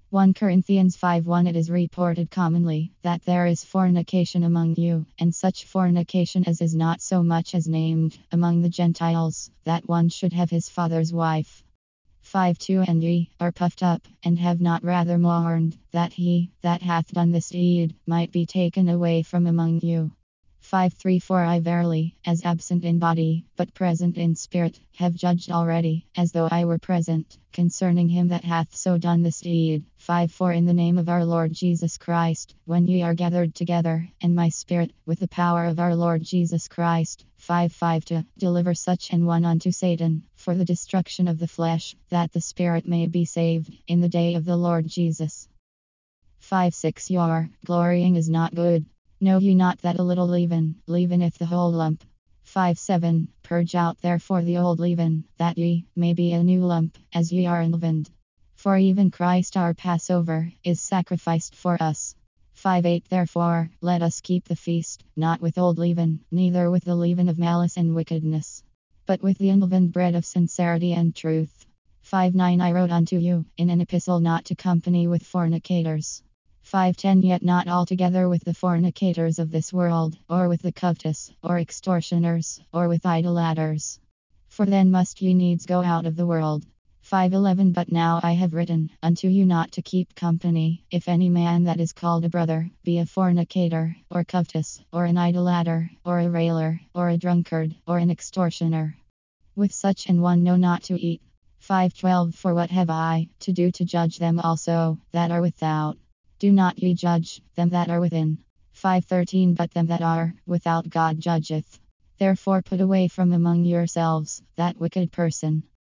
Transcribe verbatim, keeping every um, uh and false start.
First Corinthians five one It is reported commonly that there is fornication among you, and such fornication as is not so much as named among the Gentiles, that one should have his father's wife. five two And ye are puffed up, and have not rather mourned, that he that hath done this deed might be taken away from among you. five three For I verily, as absent in body, but present in spirit, have judged already, as though I were present, concerning him that hath so done this deed. five four In the name of our Lord Jesus Christ, when ye are gathered together, and my spirit, with the power of our Lord Jesus Christ. five five To deliver such an one unto Satan, for the destruction of the flesh, that the spirit may be saved in the day of the Lord Jesus. five six Your glorying is not good. Know ye not that a little leaven leaveneth the whole lump? five seven Purge out therefore the old leaven, that ye may be a new lump, as ye are unleavened. For even Christ our Passover is sacrificed for us. five eight Therefore let us keep the feast, not with old leaven, neither with the leaven of malice and wickedness, but with the unleavened bread of sincerity and truth. five nine I wrote unto you in an epistle not to company with fornicators. five ten Yet not altogether with the fornicators of this world, or with the covetous, or extortioners, or with idolaters. For then must ye needs go out of the world. five eleven But now I have written unto you not to keep company, if any man that is called a brother be a fornicator, or covetous, or an idolater, or a railer, or a drunkard, or an extortioner. With such an one no not to eat. five twelve For what have I to do to judge them also that are without? Do not ye judge them that are within. five thirteen But them that are without God judgeth. Therefore put away from among yourselves that wicked person.